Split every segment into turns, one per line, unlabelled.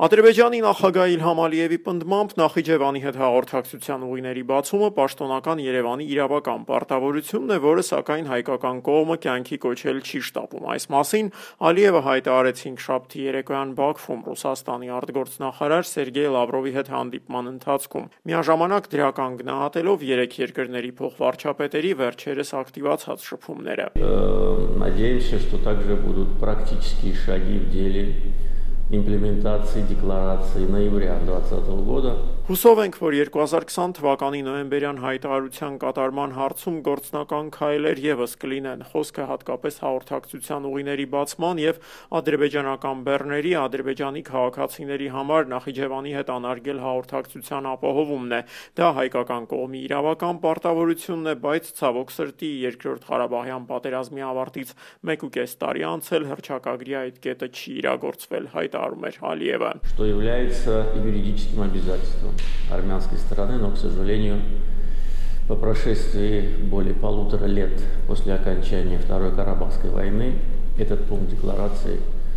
Ադրբեջանի նախագահ Իլհամ Ալիևի պնդմամբ Նախիջևանի հետ հաղորդակցության ուղիների բացումը պաշտոնական Երևանի իրավական պարտավորությունն է, որը սակայն հայկական կողմը կյանքի կոչել չի շտապում։ Այս մասին Ալիևը հայտարարեց հինգշաբթի երեկոյան Բաքվում Ռուսաստանի արտգործնախարար Սերգեյ Լավրովի հետ հանդիպման ընթացքում։ Միաժամանակ դրական գնահատելով երեք երկրների փոխվարչապետերի վերջերս ակտիվացած շփումները։
Надеемся, что также будут практические шаги в деле имплементации декларации ноября 2020 года.
Հուսով ենք, որ 2020 թվականի նոյեմբերյան հայտարարության կատարման հարցում գործնական քայլեր ևս կլինեն։ Խոսքը հատկապես հաղորդակցության ուղիների բացման եւ ադրբեջանական բեռների ադրբեջանի քաղաքացիների համար Նախիջևանի հետ անարգել հաղորդակցության ապահովումն է։ Դա հայկական կողմի իրավական պարտավորությունն է, բայց ցավոք սրտի երկրորդ Ղարաբաղյան պատերազմի ավարտից 1.5 տարի անցել հռչակագրի այդ կետը չի իրագործվել, հայտարարում էր Ալիևը։
Что является юридическим обязательством армянской стороны, но, к сожалению, по прошествии более 1,5 лет после окончания Второй Карабахской войны этот пункт декларации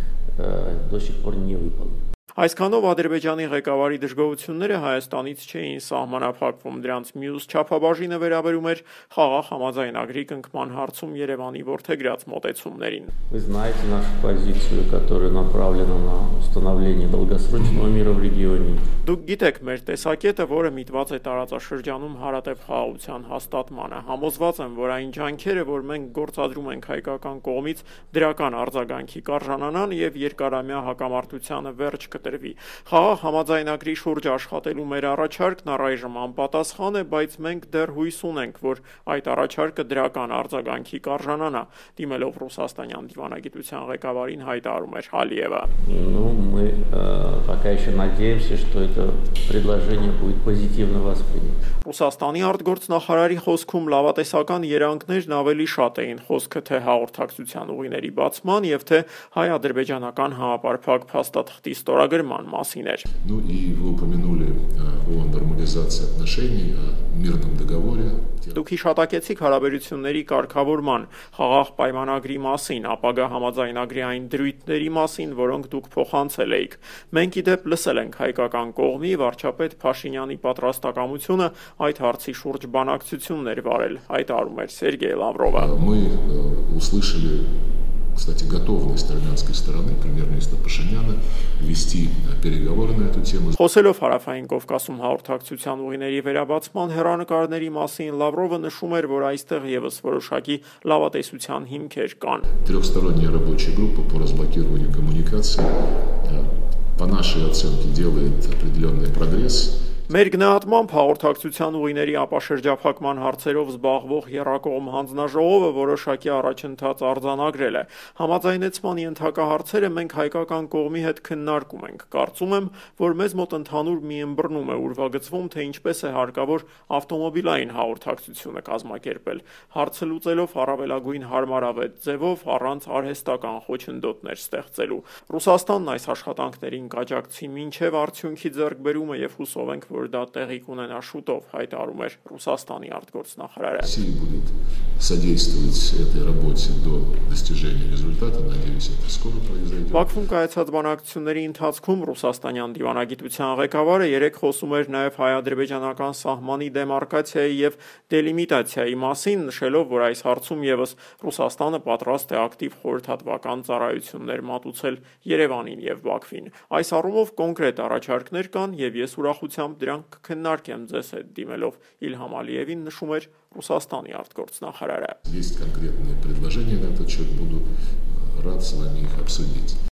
до сих пор не выполнен.
Այսքանով Ադրբեջանի ղեկավարի դժգոհությունները Հայաստանից չէին սահմանափակվում, դրանց մյուս չափաբաժինը վերաբերում էր խաղաղ համաձայնագրի կնքման հարցում Երևանի որդեգրած մոտեցումներին։
Вы знаете нашу позицию, которая направлена на установление долгосрочного мира в регионе.
Դուք գիտեք մեր տեսակետը, որը միտված է տարածաշրջանում հարատև խաղաղության հաստատմանը։ Համոզված եմ, որ այն ջանքերը, որ մենք գործադրում ենք հայկական կողմից, դրական արձագանքի կարժանանան եւ երկարամյա հակամարտությանը վերջ կտրվի։ Խաղաղ համաձայնագրի շուրջ աշխատելու մեր առաջարկն առայժմ անպատասխան է, բայց մենք դեռ հույս ունենք, որ այդ առաջարկը դրական արձագանքի կարժանանա, դիմելով ռուսաստանյան դիվանագիտության ղեկավարին հայտարարում էր Ալիևը։
Ну, мы пока еще надеемся, что это предложение будет позитивно воспринято.
Ռուսաստանի արտգործնախարարի խոսքում լավատեսական երանգներն ավելի շատ էին, խոսքը թե հաղորդակցության ուղիների բացման եւ թե հայ-ադրբեջանական համապարփակ փաստաթղթի ստորագրման մասին էր։
Ну и вы упомянули о нормализации отношений, о мирном договоре.
Դուք հիշատակեցիք հարաբերությունների կարգավորման, խաղաղ պայմանագրի մասին, ապագա համաձայնագրի այն դրույթների մասին, որոնք դուք փոխանցել էիք։ Մենք ի դեպ լսել ենք հայկական կողմի վարչապետ Փաշինյանի պատրաստակամությունը այդ հարցի շուրջ բանակցություններ վարել, հայտարարում էր Սերգեյ Լավրովը։
Мы услышали, кстати, готовность армянской стороны, премьер-министра Пашиняна, вести переговоры на эту тему.
Խոսելով Հարավային Կովկասում հաղորդակցության ուղիների վերաբացման հեռանկարների մասին, Լավրովը նշում էր, որ այստեղ ևս որոշակի լավատեսության հիմքեր կան։
Трехсторонняя рабочая группа по разблокированию коммуникаций, по нашей оценке, делает определенный прогресс.
Մեր գնահատմամբ հաղորդակցության ուղիների ապաշրջափակման հարցերով զբաղվող եռակողմ հանձնաժողովը որոշակի առաջընթաց արձանագրել է։ Համաձայնեցման ենթակա հարցերը մենք հայկական կողմի հետ քննարկում ենք։ Կարծում եմ, որ մեզ մոտ ընդհանուր մի ըմբռնում է ուրվագծվում, թե ինչպես է հարկավոր ավտոմոբիլային հաղորդակցությունը կազմակերպել, հարցը լուծելով առավելագույն հարմարավետ ձևով առանց արհեստական խոչընդոտներ ստեղծելու։ Ռուսաստանն այս աշխատանքներին կաջակցի մինչև արդյունքի ձեռքբերումը եւ հուսով ենք, որ դա տեղի կունենա շուտով, հայտարարում էր Ռուսաստանի արտգործնախարարը։
Россия будет содействовать этой работе до достижения результата. Надеюсь, это скоро произойдет.
Բաքվում կայացած բանակցությունների ընթացքում ռուսաստանյան դիվանագիտության ղեկավարը երեք խոսում էր նաև հայ-ադրբեջանական սահմանի դեմարկացիայի եւ դելիմիտացիայի մասին, նշելով, որ այս հարցում եւս Ռուսաստանը պատրաստ է ակտիվ խորհրդատվական ծառայություններ մատուցել Երևանին եւ Բաքվին։ Այս առումով կոնկրետ առաջարկներ կան եւ ես ուրախությամբ դրանք կքննարկեմ ձեզ հետ, դիմելով Իլհամ Ալիևին, նշում էր Ռուսաստանի արտգործնախարարը։
Есть конкретные предложения на этот счет, буду рад с вами их обсудить.